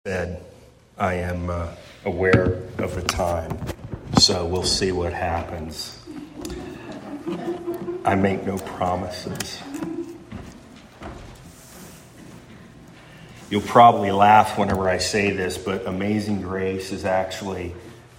Said, I am aware of the time, so we'll see what happens. I make no promises. You'll probably laugh whenever I say this, but Amazing Grace is actually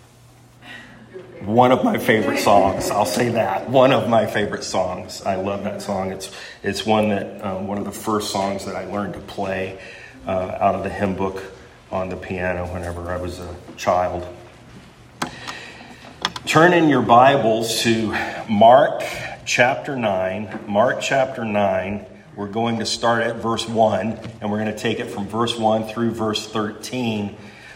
one of my favorite songs. I'll say that. One of my favorite songs. I love that song. It's one that one of the first songs that I learned to play out of the hymn book on the piano whenever I was a child. Turn in your Bibles to Mark chapter 9. Mark chapter 9. We're going to start at verse 1, and we're going to take it from verse 1 through verse 13.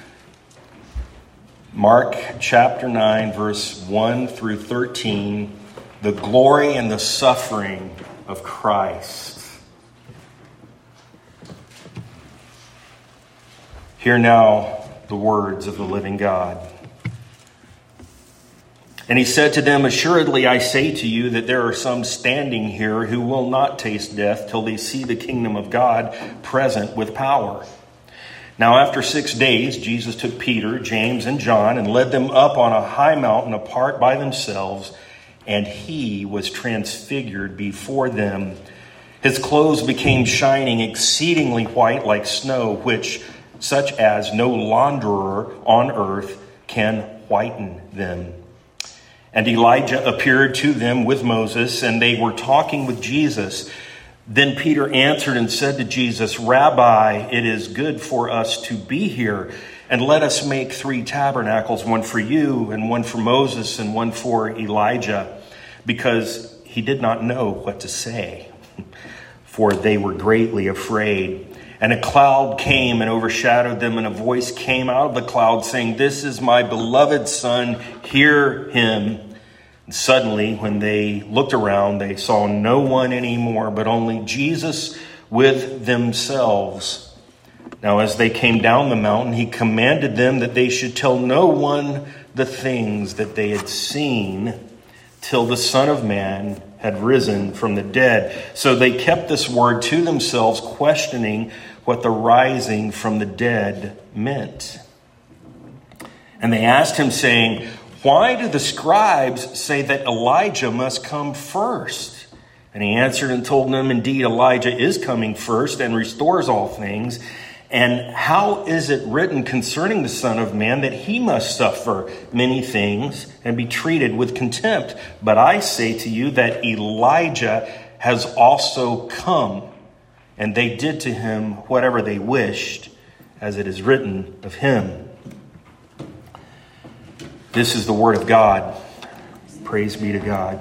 Mark chapter 9, verse 1 through 13. The glory and the suffering of Christ. Hear now the words of the living God. And he said to them, Assuredly I say to you that there are some standing here who will not taste death till they see the kingdom of God present with power. Now after 6 days, Jesus took Peter, James, and John and led them up on a high mountain apart by themselves, and he was transfigured before them. His clothes became shining, exceedingly white like snow, such as no launderer on earth can whiten them. And Elijah appeared to them with Moses, and they were talking with Jesus. Then Peter answered and said to Jesus, Rabbi, it is good for us to be here, and let us make 3 tabernacles, one for you, and one for Moses, and one for Elijah, because he did not know what to say, for they were greatly afraid. And a cloud came and overshadowed them, and a voice came out of the cloud saying, This is my beloved Son, hear him. And suddenly, when they looked around, they saw no one anymore, but only Jesus with themselves. Now, as they came down the mountain, he commanded them that they should tell no one the things that they had seen till the Son of Man had risen from the dead. So they kept this word to themselves, questioning what the rising from the dead meant. And they asked him, saying, Why do the scribes say that Elijah must come first? And he answered and told them, Indeed, Elijah is coming first and restores all things. And how is it written concerning the Son of Man that he must suffer many things and be treated with contempt? But I say to you that Elijah has also come, and they did to him whatever they wished, as it is written of him. This is the word of God. Praise be to God.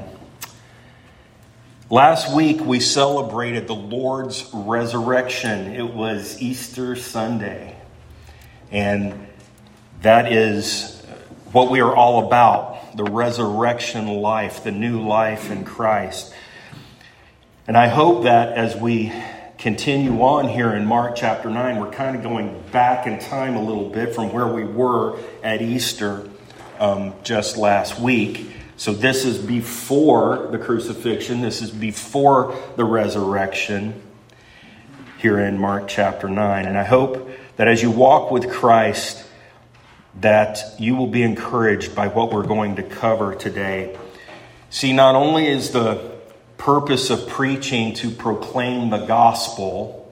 Last week, we celebrated the Lord's resurrection. It was Easter Sunday. And that is what we are all about, the resurrection life, the new life in Christ. And I hope that as we continue on here in Mark chapter 9, we're kind of going back in time a little bit from where we were at Easter just last week. So this is before the crucifixion. This is before the resurrection here in Mark chapter 9. And I hope that as you walk with Christ, that you will be encouraged by what we're going to cover today. See, not only is the purpose of preaching to proclaim the gospel,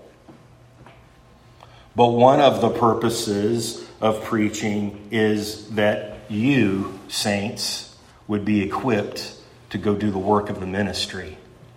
but one of the purposes of preaching is that you, saints, would be equipped to go do the work of the ministry.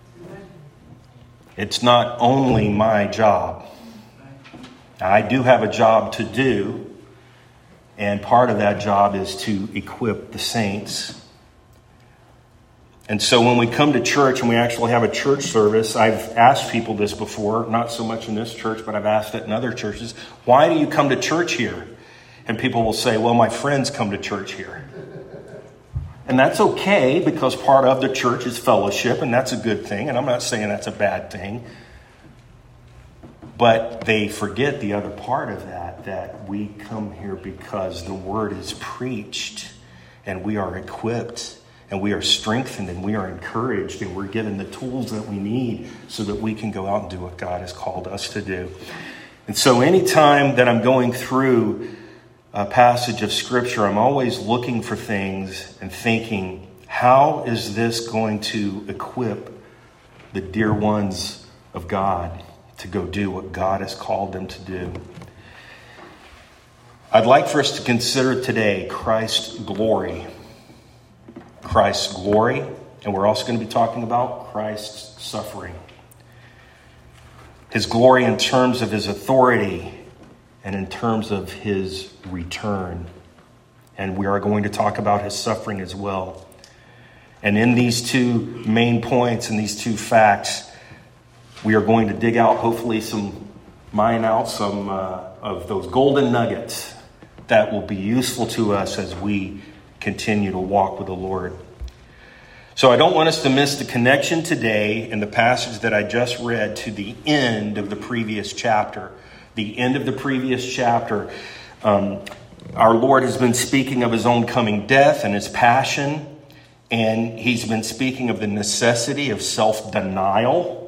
It's not only my job. I do have a job to do, and part of that job is to equip the saints. And so when we come to church and we actually have a church service, I've asked people this before, not so much in this church, but I've asked it in other churches, why do you come to church here? And people will say, well, my friends come to church here. And that's okay, because part of the church is fellowship, and that's a good thing. And I'm not saying that's a bad thing. But they forget the other part of that we come here because the word is preached, and we are equipped, and we are strengthened, and we are encouraged, and we're given the tools that we need so that we can go out and do what God has called us to do. And so anytime that I'm going through a passage of Scripture, I'm always looking for things and thinking, how is this going to equip the dear ones of God to go do what God has called them to do? I'd like for us to consider today Christ's glory. Christ's glory, and we're also going to be talking about Christ's suffering. His glory in terms of his authority and in terms of his return. And we are going to talk about his suffering as well. And in these two main points and these two facts, we are going to dig out, hopefully mine out some of those golden nuggets that will be useful to us as we continue to walk with the Lord. So I don't want us to miss the connection today in the passage that I just read to the end of the previous chapter. The end of the previous chapter, our Lord has been speaking of his own coming death and his passion, and he's been speaking of the necessity of self-denial.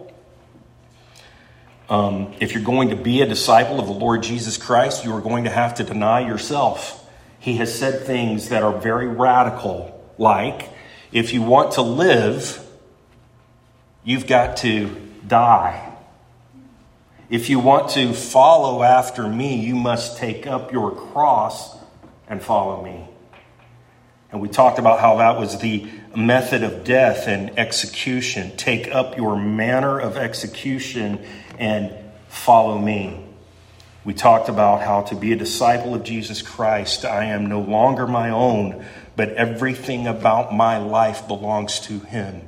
If you're going to be a disciple of the Lord Jesus Christ, you are going to have to deny yourself. He has said things that are very radical, like, if you want to live, you've got to die. If you want to follow after me, you must take up your cross and follow me. And we talked about how that was the method of death and execution. Take up your manner of execution and follow me. We talked about how to be a disciple of Jesus Christ, I am no longer my own, but everything about my life belongs to him.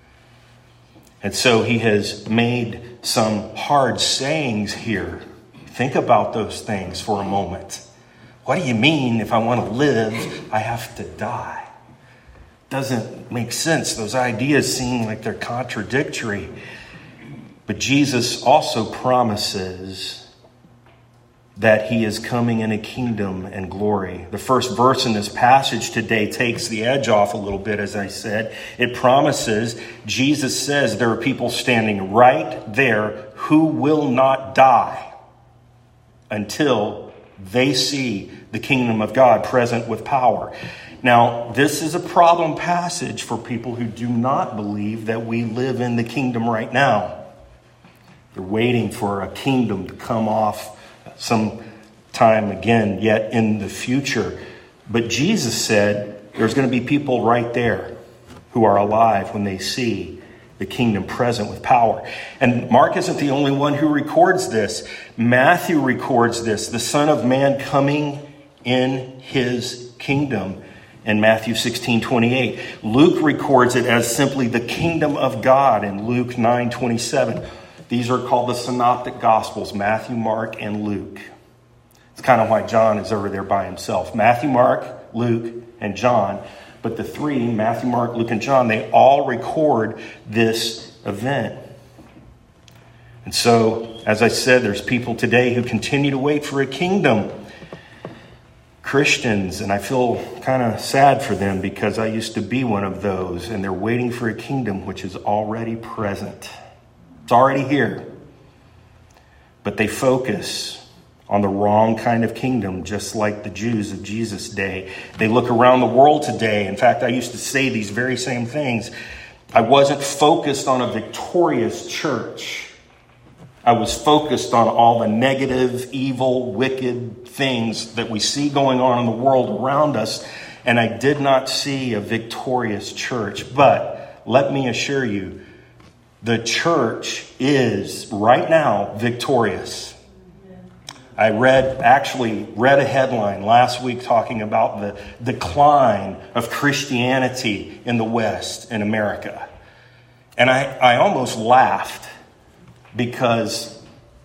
And so he has made some hard sayings here. Think about those things for a moment. What do you mean if I want to live, I have to die? Doesn't make sense. Those ideas seem like they're contradictory. But Jesus also promises that he is coming in a kingdom and glory. The first verse in this passage today takes the edge off a little bit, as I said. It promises, Jesus says, there are people standing right there who will not die until they see the kingdom of God present with power. Now, this is a problem passage for people who do not believe that we live in the kingdom right now. They're waiting for a kingdom to come off some time again, yet in the future. But Jesus said there's going to be people right there who are alive when they see the kingdom present with power. And Mark isn't the only one who records this. Matthew records this, the Son of Man coming in his kingdom in Matthew 16:28. Luke records it as simply the kingdom of God in Luke 9:27. These are called the Synoptic Gospels, Matthew, Mark, and Luke. It's kind of why John is over there by himself. Matthew, Mark, Luke, and John. But the three, Matthew, Mark, Luke, and John, they all record this event. And so, as I said, there's people today who continue to wait for a kingdom. Christians, and I feel kind of sad for them because I used to be one of those, and they're waiting for a kingdom which is already present. It's already here. But they focus on the wrong kind of kingdom, just like the Jews of Jesus' day. They look around the world today. In fact, I used to say these very same things. I wasn't focused on a victorious church. I was focused on all the negative, evil, wicked things that we see going on in the world around us. And I did not see a victorious church. But let me assure you, the church is right now victorious. I read a headline last week talking about the decline of Christianity in the West, in America. And I almost laughed because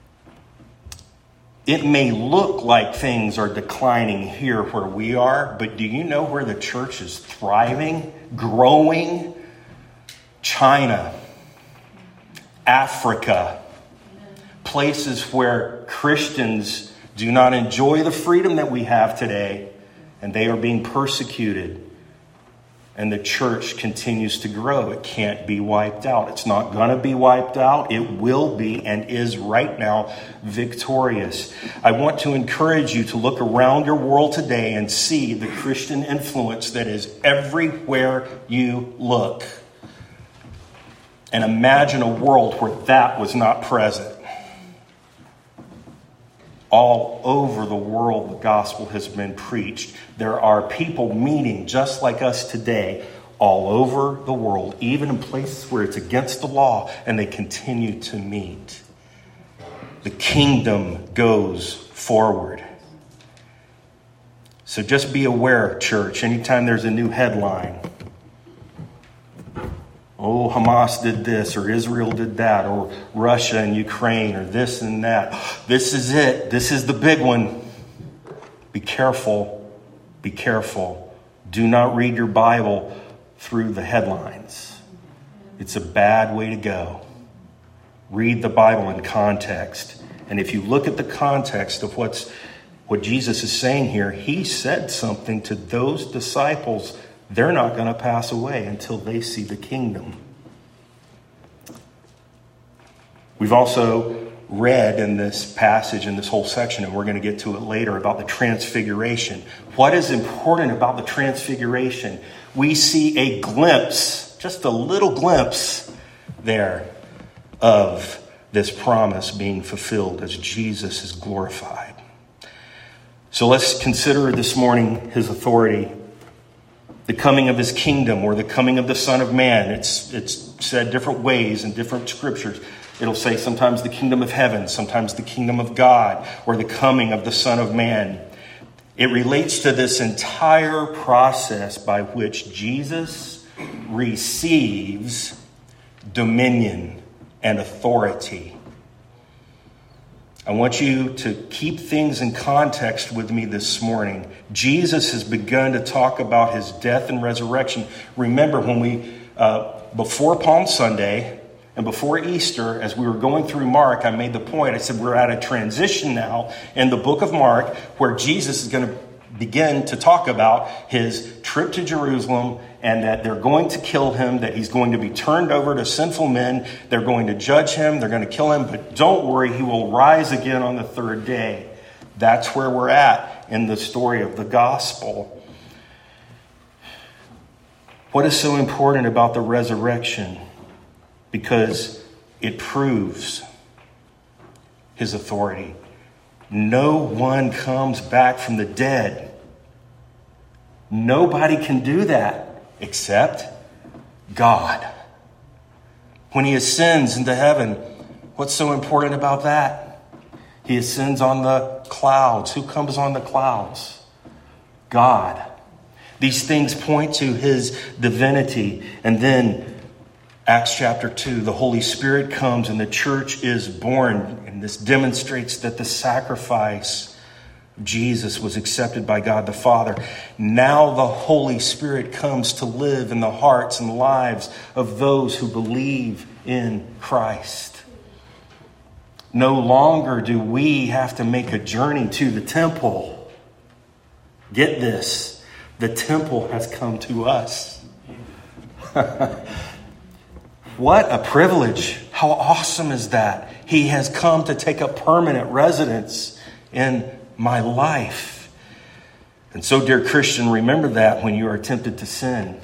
it may look like things are declining here where we are, but do you know where the church is thriving, growing? China, Africa, places where Christians do not enjoy the freedom that we have today, and they are being persecuted. And the church continues to grow. It can't be wiped out. It's not going to be wiped out. It will be and is right now victorious. I want to encourage you to look around your world today and see the Christian influence that is everywhere you look. And imagine a world where that was not present. All over the world, the gospel has been preached. There are people meeting just like us today all over the world, even in places where it's against the law, and they continue to meet. The kingdom goes forward. So just be aware, church, anytime there's a new headline. Oh, Hamas did this, or Israel did that, or Russia and Ukraine, or this and that. This is it. This is the big one. Be careful. Be careful. Do not read your Bible through the headlines. It's a bad way to go. Read the Bible in context. And if you look at the context of what Jesus is saying here, he said something to those disciples. They're not going to pass away until they see the kingdom. We've also read in this passage, in this whole section, and we're going to get to it later, about the transfiguration. What is important about the transfiguration? We see a glimpse, just a little glimpse there, of this promise being fulfilled as Jesus is glorified. So let's consider this morning his authority. The coming of his kingdom, or the coming of the Son of Man. It's said different ways in different scriptures. It'll say sometimes the kingdom of heaven, sometimes the kingdom of God, or the coming of the Son of Man. It relates to this entire process by which Jesus receives dominion and authority. I want you to keep things in context with me this morning. Jesus has begun to talk about his death and resurrection. Remember, when we, before Palm Sunday and before Easter, as we were going through Mark, I made the point. I said we're at a transition now in the book of Mark where Jesus is going to begin to talk about his trip to Jerusalem, and that they're going to kill him, that he's going to be turned over to sinful men. They're going to judge him. They're going to kill him. But don't worry, he will rise again on the third day. That's where we're at in the story of the gospel. What is so important about the resurrection? Because it proves his authority. No one comes back from the dead. Nobody can do that except God. When he ascends into heaven, what's so important about that? He ascends on the clouds. Who comes on the clouds? God. These things point to his divinity. And then Acts chapter 2, the Holy Spirit comes and the church is born. And this demonstrates that the sacrifice of Jesus was accepted by God the Father. Now the Holy Spirit comes to live in the hearts and lives of those who believe in Christ. No longer do we have to make a journey to the temple. Get this, the temple has come to us. What a privilege. How awesome is that? He has come to take up permanent residence in my life. And so, dear Christian, remember that when you are tempted to sin.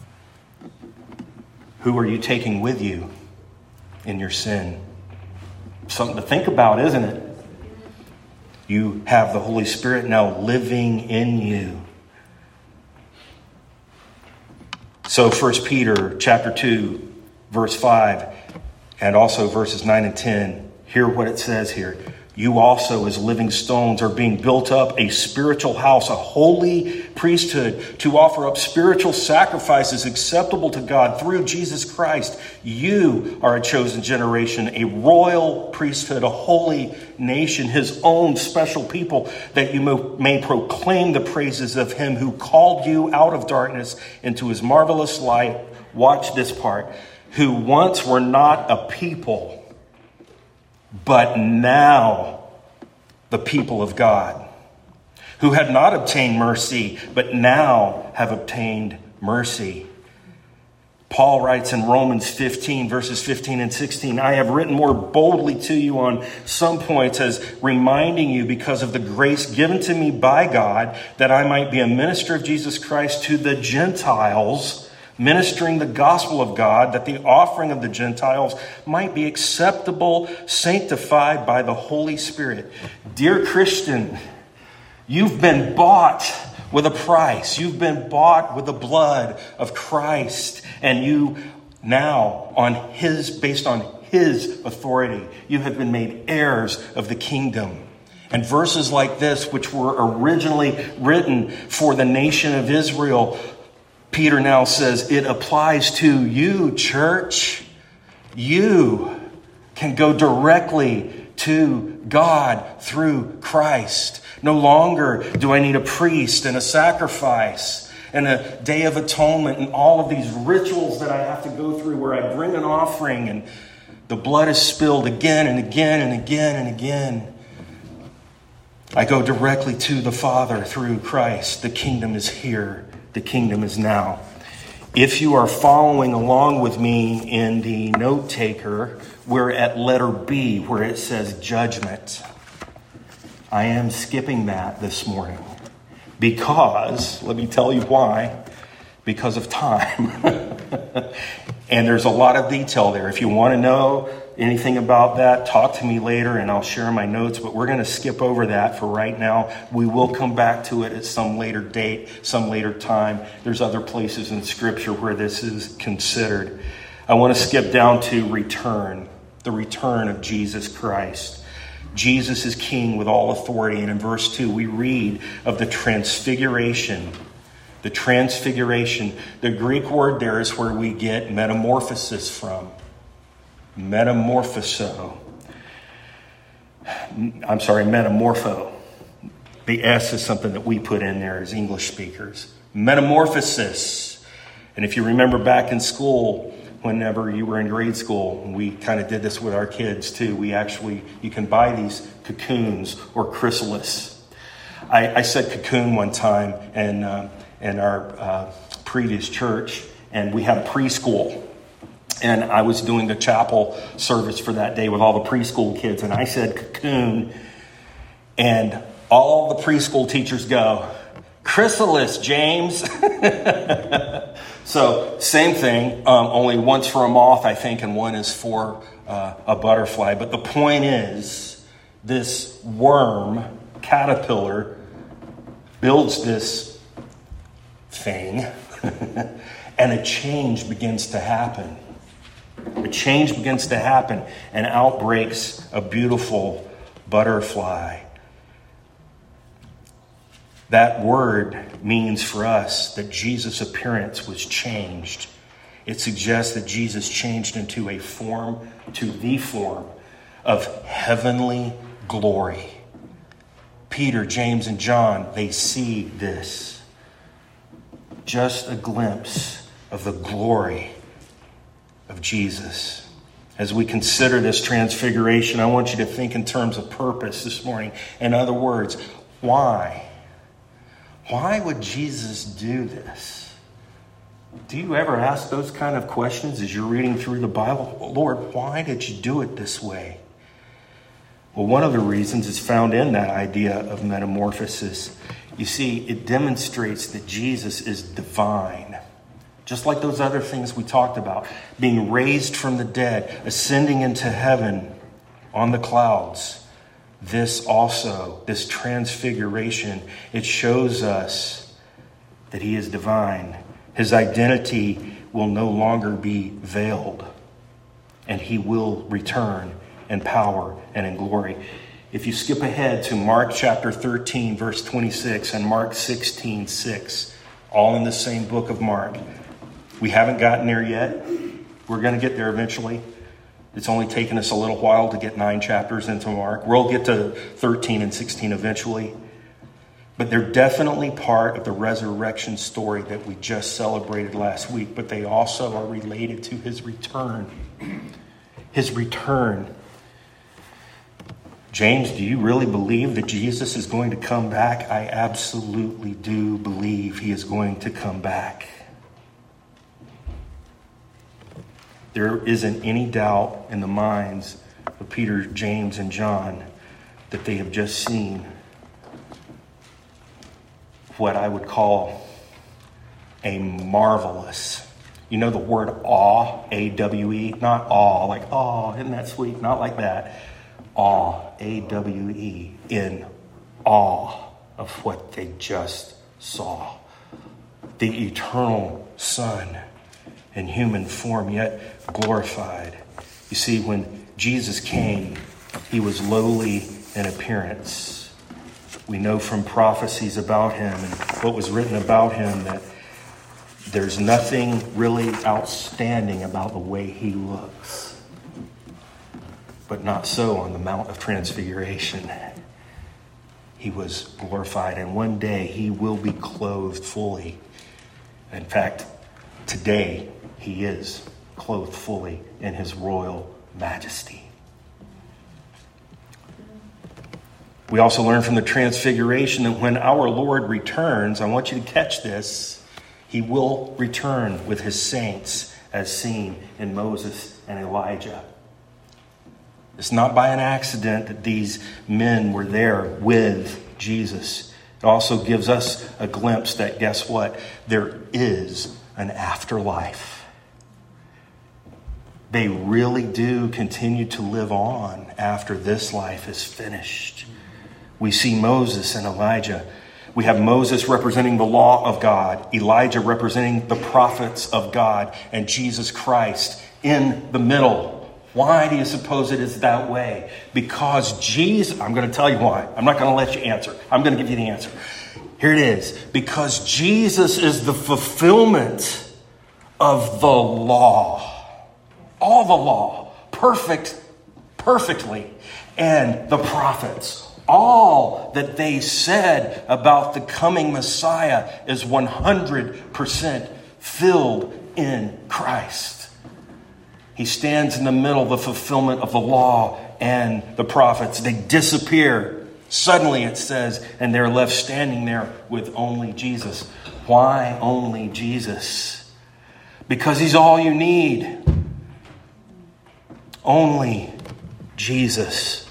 Who are you taking with you in your sin? Something to think about, isn't it? You have the Holy Spirit now living in you. So 1 Peter chapter 2, verse 5, and also verses 9 and 10, hear what it says here. You also, as living stones, are being built up a spiritual house, a holy priesthood, to offer up spiritual sacrifices acceptable to God through Jesus Christ. You are a chosen generation, a royal priesthood, a holy nation, his own special people, that you may proclaim the praises of him who called you out of darkness into his marvelous light. Watch this part. Who once were not a people, but now the people of God, who had not obtained mercy, but now have obtained mercy. Paul writes in Romans 15, verses 15 and 16, I have written more boldly to you on some points as reminding you because of the grace given to me by God that I might be a minister of Jesus Christ to the Gentiles, ministering the gospel of God, that the offering of the Gentiles might be acceptable, sanctified by the Holy Spirit. Dear Christian, you've been bought with a price. You've been bought with the blood of Christ. And you now, based on his authority, you have been made heirs of the kingdom. And verses like this, which were originally written for the nation of Israel, Peter now says it applies to you, church. You can go directly to God through Christ. No longer do I need a priest and a sacrifice and a day of atonement and all of these rituals that I have to go through where I bring an offering and the blood is spilled again and again and again and again. I go directly to the Father through Christ. The kingdom is here. The kingdom is now. If you are following along with me in the note taker, we're at letter B where it says judgment. I am skipping that this morning because, let me tell you why, because of time. And there's a lot of detail there. If you want to know anything about that, talk to me later and I'll share my notes. But we're going to skip over that for right now. We will come back to it at some later date, some later time. There's other places in Scripture where this is considered. I want to skip down to return, the return of Jesus Christ. Jesus is king with all authority. And in verse 2, we read of the transfiguration. The transfiguration. The Greek word there is where we get metamorphosis from. Metamorpho. The S is something that we put in there as English speakers. Metamorphosis. And if you remember back in school, whenever you were in grade school, we kind of did this with our kids too. You can buy these cocoons or chrysalis. I said cocoon one time in our previous church, and we had a preschool. And I was doing the chapel service for that day with all the preschool kids, and I said cocoon. And all the preschool teachers go, chrysalis, James. So same thing, only one's for a moth, I think, and one is for a butterfly. But the point is, this worm, caterpillar, builds this thing, and a change begins to happen. A change begins to happen, and out breaks a beautiful butterfly. That word means for us that Jesus' appearance was changed. It suggests that Jesus changed into the form of heavenly glory. Peter, James, and John, they see this. Just a glimpse of the glory of Jesus. As we consider this transfiguration, I want you to think in terms of purpose this morning. In other words, why? Why would Jesus do this? Do you ever ask those kind of questions as you're reading through the Bible? Lord, why did you do it this way? Well, one of the reasons is found in that idea of metamorphosis. You see, it demonstrates that Jesus is divine. Just like those other things we talked about. Being raised from the dead, ascending into heaven on the clouds. This transfiguration, it shows us that he is divine. His identity will no longer be veiled. And he will return in power and in glory. If you skip ahead to Mark chapter 13, verse 26, and Mark 16, 6, all in the same book of Mark. We haven't gotten there yet. We're going to get there eventually. It's only taken us a little while to get 9 chapters into Mark. We'll get to 13 and 16 eventually. But they're definitely part of the resurrection story that we just celebrated last week. But they also are related to his return. His return. James, do you really believe that Jesus is going to come back? I absolutely do believe he is going to come back. There isn't any doubt in the minds of Peter, James, and John that they have just seen what I would call a marvelous, you know the word awe, A-W-E, not awe, like, oh, isn't that sweet? Not like that. Awe, A-W-E, in awe of what they just saw. The eternal Son in human form, yet glorified. You see, when Jesus came, he was lowly in appearance. We know from prophecies about him and what was written about him that there's nothing really outstanding about the way he looks. But not so on the Mount of Transfiguration. He was glorified, and one day he will be clothed fully. In fact, today he is clothed fully in his royal majesty. We also learn from the Transfiguration that when our Lord returns, I want you to catch this, he will return with his saints as seen in Moses and Elijah. It's not by an accident that these men were there with Jesus. It also gives us a glimpse that, guess what? There is an afterlife. They really do continue to live on after this life is finished. We see Moses and Elijah. We have Moses representing the law of God, Elijah representing the prophets of God, and Jesus Christ in the middle. Why do you suppose it is that way? Because Jesus, I'm going to tell you why. I'm not going to let you answer. I'm going to give you the answer. Here it is. Because Jesus is the fulfillment of the law. All the law. Perfectly. And the prophets. All that they said about the coming Messiah is 100% filled in Christ. He stands in the middle, the fulfillment of the law and the prophets. They disappear. Suddenly it says, and they're left standing there with only Jesus. Why only Jesus? Because he's all you need. Only Jesus.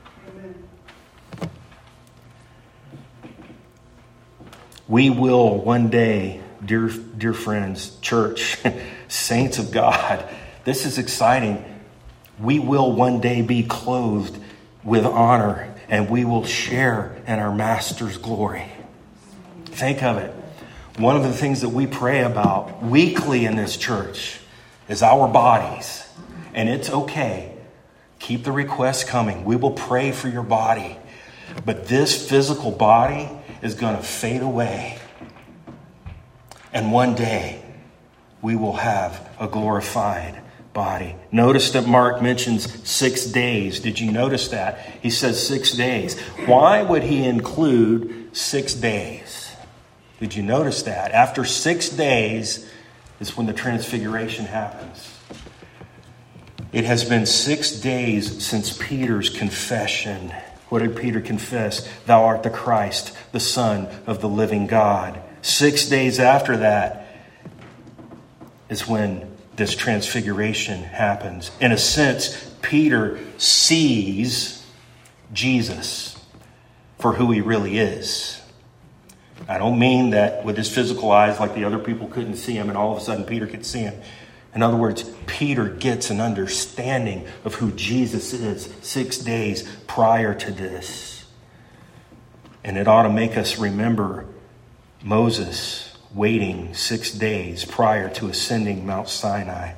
We will one day, dear friends, church, saints of God, this is exciting. We will one day be clothed with honor and we will share in our Master's glory. Think of it. One of the things that we pray about weekly in this church is our bodies. And it's okay. Keep the requests coming. We will pray for your body. But this physical body is going to fade away. And one day we will have a glorified body. Notice that Mark mentions 6 days. Did you notice that? He says 6 days. Why would he include 6 days? Did you notice that? After 6 days is when the transfiguration happens. It has been 6 days since Peter's confession. What did Peter confess? Thou art the Christ, the Son of the living God. 6 days after that is when this transfiguration happens. In a sense, Peter sees Jesus for who he really is. I don't mean that with his physical eyes like the other people couldn't see him and all of a sudden Peter could see him. In other words, Peter gets an understanding of who Jesus is 6 days prior to this. And it ought to make us remember Moses waiting 6 days prior to ascending Mount Sinai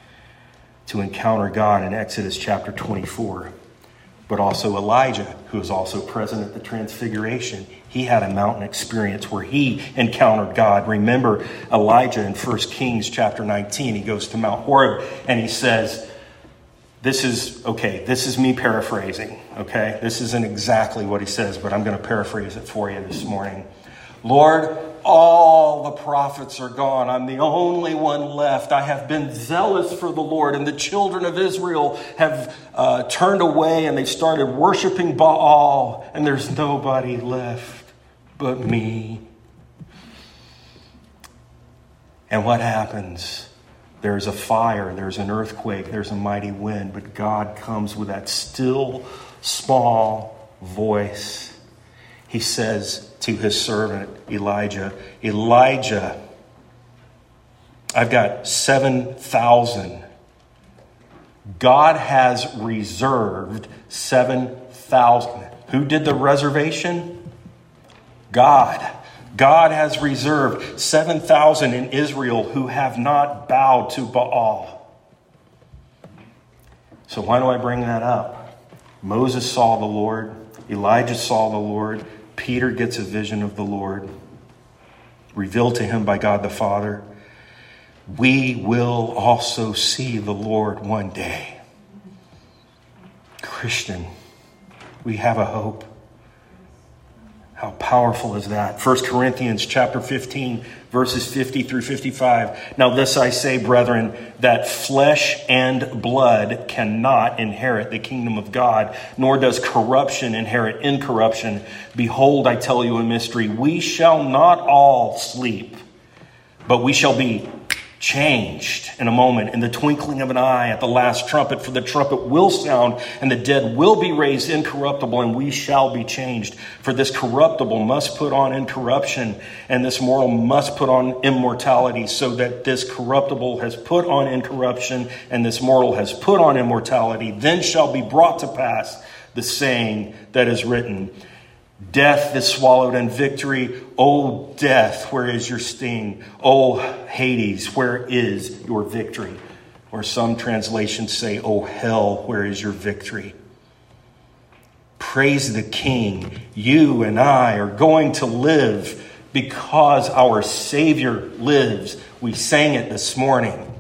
to encounter God in Exodus chapter 24. But also Elijah, who was also present at the transfiguration. He had a mountain experience where he encountered God. Remember Elijah in 1 Kings chapter 19. He goes to Mount Horeb and he says, this is me paraphrasing, okay? This isn't exactly what he says, but I'm going to paraphrase it for you this morning. Lord, all the prophets are gone. I'm the only one left. I have been zealous for the Lord, and the children of Israel have turned away and they started worshiping Baal, and there's nobody left but me. And what happens? There's a fire, there's an earthquake, there's a mighty wind, but God comes with that still, small voice. He says to his servant Elijah, Elijah, I've got 7,000. God has reserved 7,000. Who did the reservation? God. God has reserved 7,000 in Israel who have not bowed to Baal. So why do I bring that up? Moses saw the Lord. Elijah saw the Lord. Peter gets a vision of the Lord, revealed to him by God the Father. We will also see the Lord one day. Christian, we have a hope. How powerful is that? 1 Corinthians chapter 15, verses 50 through 55. Now this I say, brethren, that flesh and blood cannot inherit the kingdom of God, nor does corruption inherit incorruption. Behold, I tell you a mystery. We shall not all sleep, but we shall be changed in a moment, in the twinkling of an eye, at the last trumpet. For the trumpet will sound, and the dead will be raised incorruptible, and we shall be changed. For this corruptible must put on incorruption, and this mortal must put on immortality, so that this corruptible has put on incorruption, and this mortal has put on immortality. Then shall be brought to pass the saying that is written, Death is swallowed in victory. O death, where is your sting? O Hades, where is your victory? Or some translations say, O hell, where is your victory? Praise the King. You and I are going to live because our Savior lives. We sang it this morning.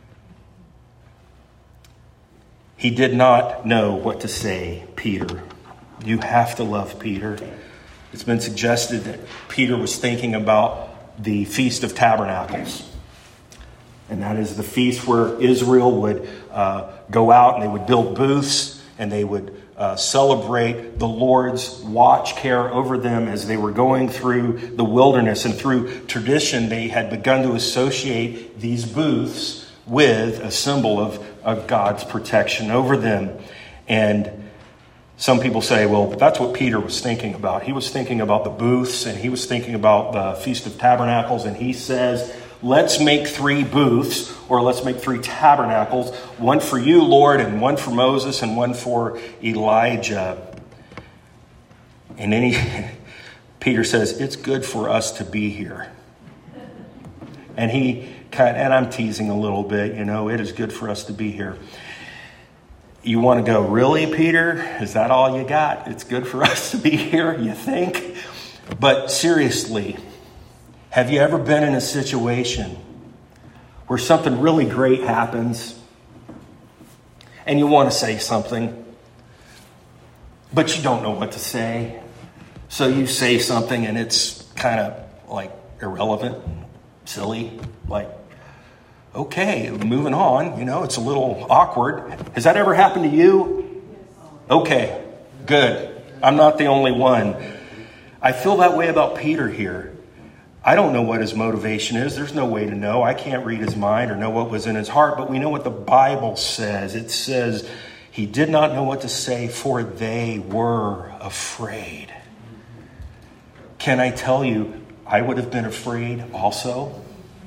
He did not know what to say, Peter. You have to love Peter. It's been suggested that Peter was thinking about the Feast of Tabernacles. And that is the feast where Israel would go out and they would build booths and they would celebrate the Lord's watch care over them as they were going through the wilderness. And through tradition, they had begun to associate these booths with a symbol of God's protection over them. And some people say, well, that's what Peter was thinking about. He was thinking about the booths, and he was thinking about the Feast of Tabernacles, and he says, let's make 3 booths, or let's make 3 tabernacles, one for you, Lord, and one for Moses, and one for Elijah. And then Peter says, it's good for us to be here. And and I'm teasing a little bit, it is good for us to be here. You want to go, really, Peter? Is that all you got? It's good for us to be here, you think? But seriously, have you ever been in a situation where something really great happens and you want to say something, but you don't know what to say? So you say something and it's kind of like irrelevant, silly, like, okay, moving on. It's a little awkward. Has that ever happened to you? Okay, good. I'm not the only one. I feel that way about Peter here. I don't know what his motivation is. There's no way to know. I can't read his mind or know what was in his heart, but we know what the Bible says. It says he did not know what to say, for they were afraid. Can I tell you, I would have been afraid also.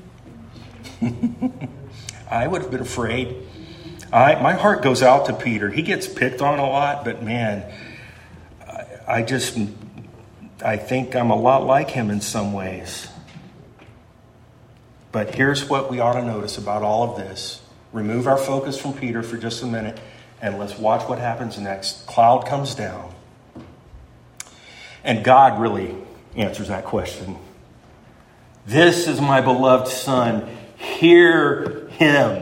I would have been afraid. My heart goes out to Peter. He gets picked on a lot, but man, I think I'm a lot like him in some ways. But here's what we ought to notice about all of this. Remove our focus from Peter for just a minute, and let's watch what happens next. Cloud comes down, and God really answers that question. This is my beloved Son. Hear him.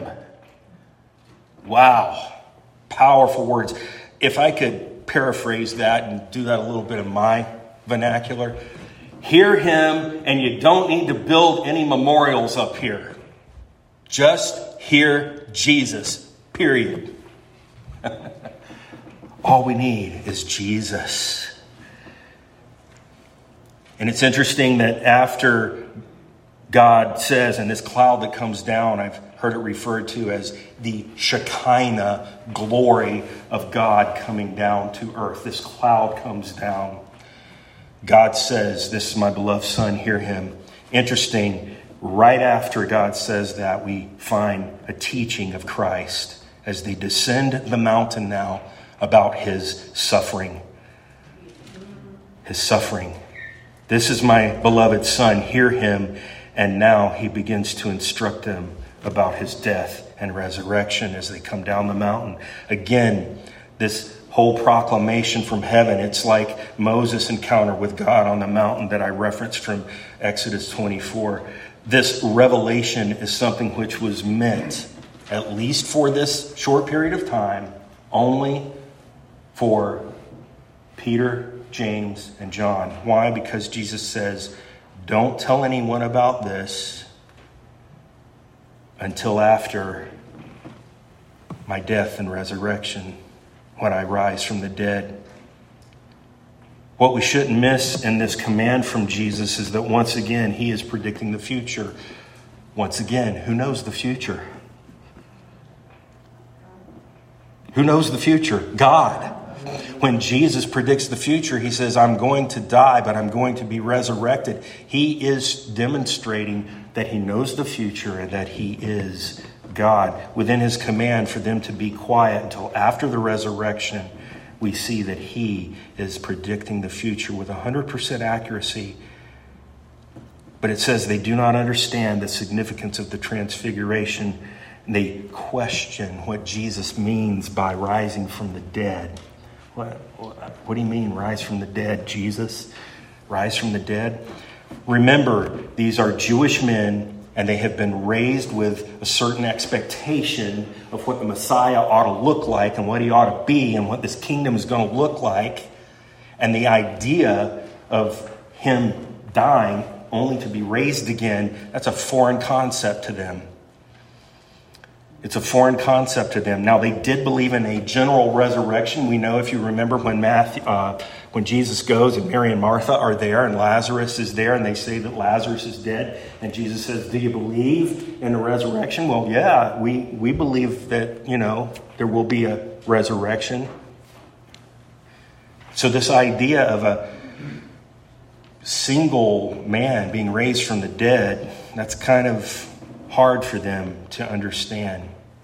Wow. Powerful words. If I could paraphrase that and do that a little bit in my vernacular. Hear him, and you don't need to build any memorials up here. Just hear Jesus. Period. All we need is Jesus. And it's interesting that after God says, and this cloud that comes down, I've heard it referred to as the Shekinah glory of God coming down to earth. This cloud comes down. God says, "This is my beloved Son, hear him." Interesting, right after God says that, we find a teaching of Christ as they descend the mountain now about his suffering. His suffering. "This is my beloved Son, hear him." And now he begins to instruct them about his death and resurrection as they come down the mountain. Again, this whole proclamation from heaven, it's like Moses' encounter with God on the mountain that I referenced from Exodus 24. This revelation is something which was meant, at least for this short period of time, only for Peter, James, and John. Why? Because Jesus says, "Don't tell anyone about this until after my death and resurrection, when I rise from the dead." What we shouldn't miss in this command from Jesus is that once again, he is predicting the future. Once again, who knows the future? Who knows the future? God. When Jesus predicts the future, he says, "I'm going to die, but I'm going to be resurrected." He is demonstrating that he knows the future and that he is God. Within his command for them to be quiet until after the resurrection, we see that he is predicting the future with 100% accuracy. But it says they do not understand the significance of the transfiguration. They question what Jesus means by rising from the dead. What do you mean, rise from the dead, Jesus? Rise from the dead? Remember, these are Jewish men, and they have been raised with a certain expectation of what the Messiah ought to look like and what he ought to be and what this kingdom is going to look like. And the idea of him dying only to be raised again, that's a foreign concept to them. It's a foreign concept to them. Now, they did believe in a general resurrection. We know, if you remember, when Jesus goes and Mary and Martha are there and Lazarus is there and they say that Lazarus is dead. And Jesus says, "Do you believe in the resurrection?" Well, yeah, we believe that, there will be a resurrection. So this idea of a single man being raised from the dead, that's kind of hard for them to understand.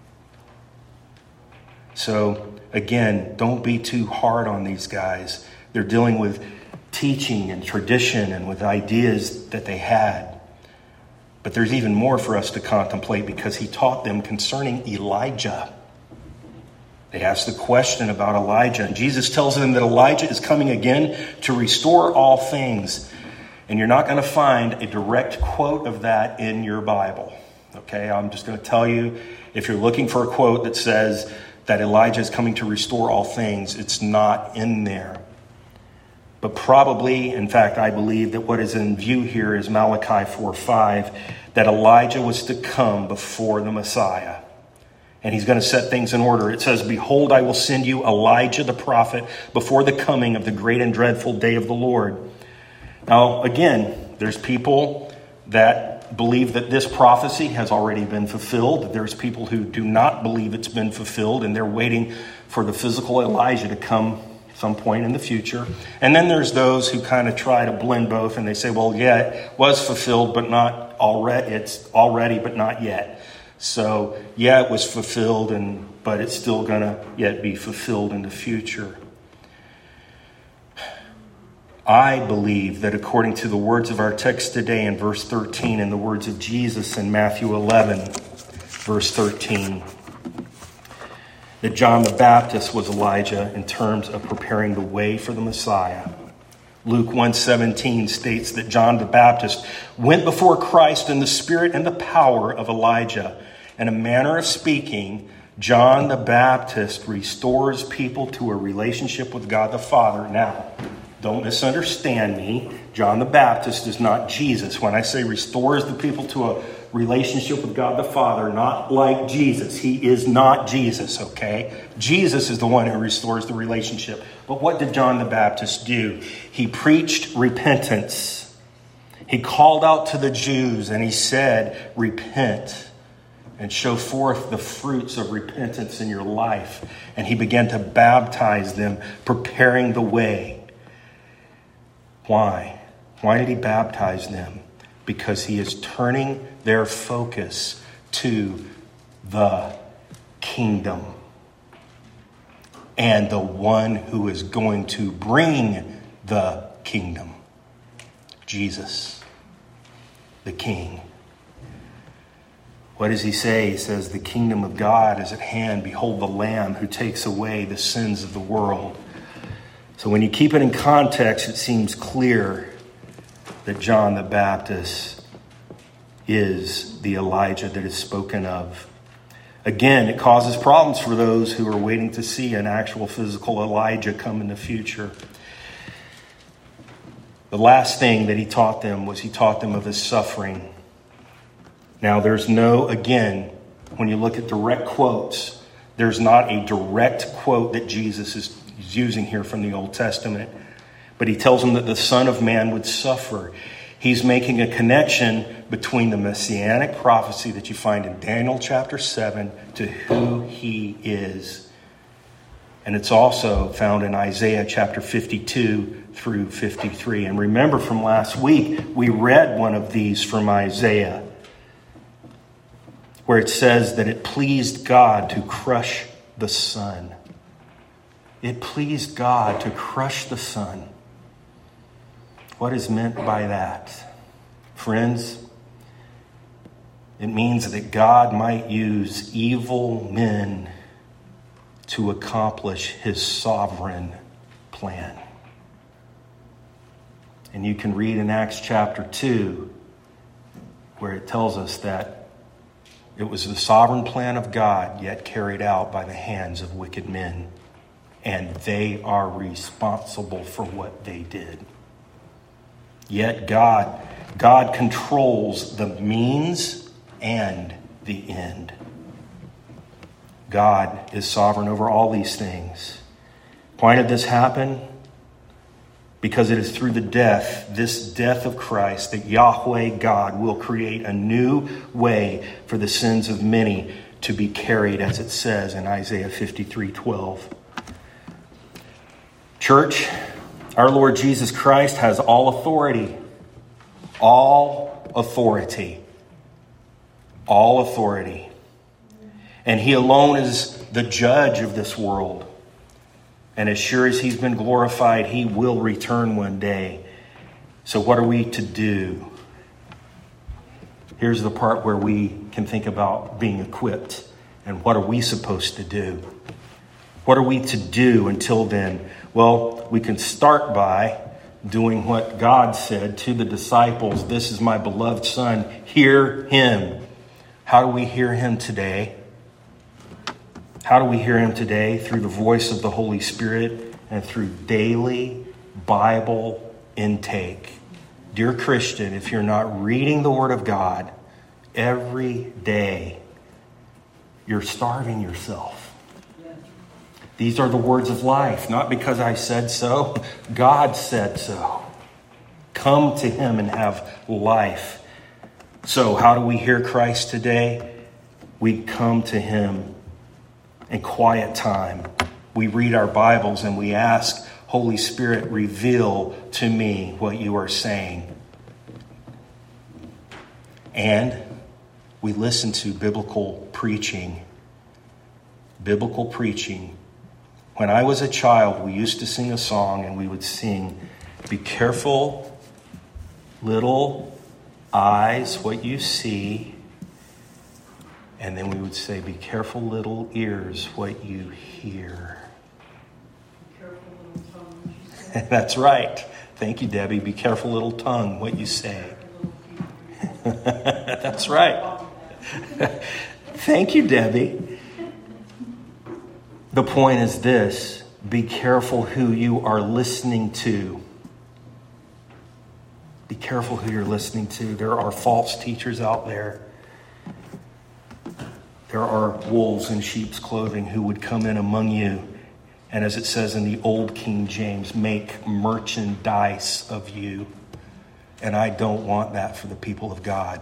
So again, don't be too hard on these guys. They're dealing with teaching and tradition and with ideas that they had. But there's even more for us to contemplate, because he taught them concerning Elijah. They asked the question about Elijah, and Jesus tells them that Elijah is coming again to restore all things. And you're not going to find a direct quote of that in your Bible. Okay, I'm just going to tell you, if you're looking for a quote that says that Elijah is coming to restore all things, it's not in there. But probably, in fact, I believe that what is in view here is Malachi 4:5, that Elijah was to come before the Messiah. And he's going to set things in order. It says, "Behold, I will send you Elijah the prophet before the coming of the great and dreadful day of the Lord." Now, again, there's people that believe that this prophecy has already been fulfilled. There's people who do not believe it's been fulfilled, and they're waiting for the physical Elijah to come some point in the future. And then there's those who kind of try to blend both, and they say, well, yeah, it was fulfilled, but not already. It's already, but not yet. So, yeah, it was fulfilled, but it's still going to yet be fulfilled in the future. I believe that according to the words of our text today in verse 13 and the words of Jesus in Matthew 11, verse 13, that John the Baptist was Elijah in terms of preparing the way for the Messiah. Luke 1:17 states that John the Baptist went before Christ in the spirit and the power of Elijah. In a manner of speaking, John the Baptist restores people to a relationship with God the Father. Now, don't misunderstand me. John the Baptist is not Jesus. When I say restores the people to a relationship with God the Father, not like Jesus. He is not Jesus, okay? Jesus is the one who restores the relationship. But what did John the Baptist do? He preached repentance. He called out to the Jews and he said, repent and show forth the fruits of repentance in your life. And he began to baptize them, preparing the way. Why? Why did he baptize them? Because he is turning their focus to the kingdom and the one who is going to bring the kingdom. Jesus, the King. What does he say? He says, the kingdom of God is at hand. Behold the Lamb who takes away the sins of the world. So when you keep it in context, it seems clear that John the Baptist is the Elijah that is spoken of. Again, it causes problems for those who are waiting to see an actual physical Elijah come in the future. The last thing that he taught them was he taught them of his suffering. Now, there's no, again, when you look at direct quotes, there's not a direct quote that Jesus is using here from the Old Testament. But he tells them that the Son of Man would suffer. He's making a connection between the messianic prophecy that you find in Daniel chapter 7 to who he is. And it's also found in Isaiah chapter 52 through 53. And remember from last week, we read one of these from Isaiah, where it says that it pleased God to crush the Son. It pleased God to crush the Son. What is meant by that? Friends, it means that God might use evil men to accomplish his sovereign plan. And you can read in Acts chapter 2, where it tells us that it was the sovereign plan of God, yet carried out by the hands of wicked men. And they are responsible for what they did. Yet God controls the means and the end. God is sovereign over all these things. Why did this happen? Because it is through this death of Christ, that Yahweh God will create a new way for the sins of many to be carried, as it says in Isaiah 53:12. Church, our Lord Jesus Christ has all authority. All authority. All authority. And he alone is the judge of this world. And as sure as he's been glorified, he will return one day. So what are we to do? Here's the part where we can think about being equipped. And what are we supposed to do? What are we to do until then? Well, we can start by doing what God said to the disciples. This is my beloved Son. Hear him. How do we hear him today? How do we hear him today? Through the voice of the Holy Spirit and through daily Bible intake. Dear Christian, if you're not reading the Word of God every day, you're starving yourself. These are the words of life, not because I said so. God said so. Come to him and have life. So how do we hear Christ today? We come to him in quiet time. We read our Bibles and we ask, Holy Spirit, reveal to me what you are saying. And we listen to biblical preaching. Biblical preaching. When I was a child, we used to sing a song and we would sing, be careful, little eyes, what you see. And then we would say, be careful, little ears, what you hear. Be careful, little tongue, what you say. That's right. Thank you, Debbie. Be careful, little tongue, what you say. That's right. Thank you, Debbie. The point is this: be careful who you are listening to. Be careful who you're listening to. There are false teachers out there. There are wolves in sheep's clothing who would come in among you, and as it says in the Old King James, make merchandise of you. And I don't want that for the people of God.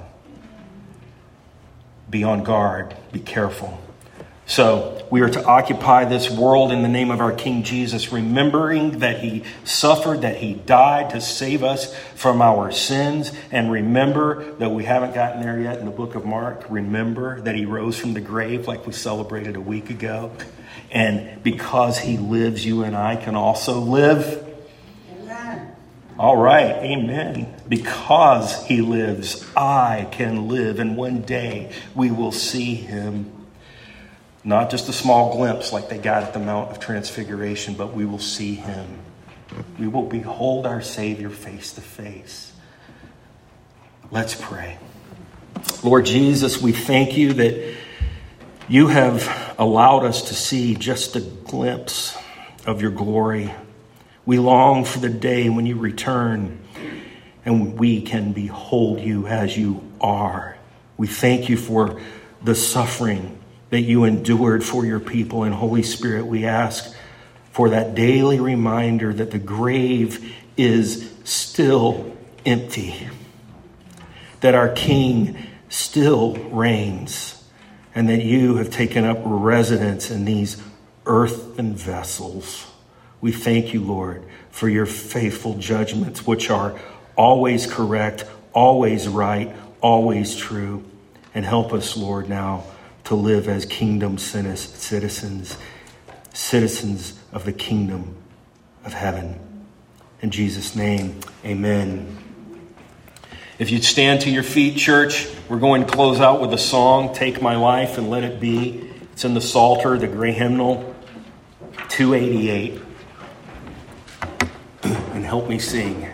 Be on guard. Be careful. So we are to occupy this world in the name of our King Jesus, remembering that he suffered, that he died to save us from our sins. And remember that we haven't gotten there yet in the book of Mark. Remember that he rose from the grave like we celebrated a week ago. And because he lives, you and I can also live. Amen. All right, amen. Because he lives, I can live. And one day we will see him. Not just a small glimpse like they got at the Mount of Transfiguration, but we will see him. We will behold our Savior face to face. Let's pray. Lord Jesus, we thank you that you have allowed us to see just a glimpse of your glory. We long for the day when you return and we can behold you as you are. We thank you for the suffering that you endured for your people. And Holy Spirit, we ask for that daily reminder that the grave is still empty, that our King still reigns, and that you have taken up residence in these earthen vessels. We thank you, Lord, for your faithful judgments, which are always correct, always right, always true. And help us, Lord, now to live as kingdom citizens of the kingdom of heaven. In Jesus' name, amen. If you'd stand to your feet, church, we're going to close out with a song, Take My Life and Let It Be. It's in the Psalter, the Gray Hymnal, 288. And help me sing.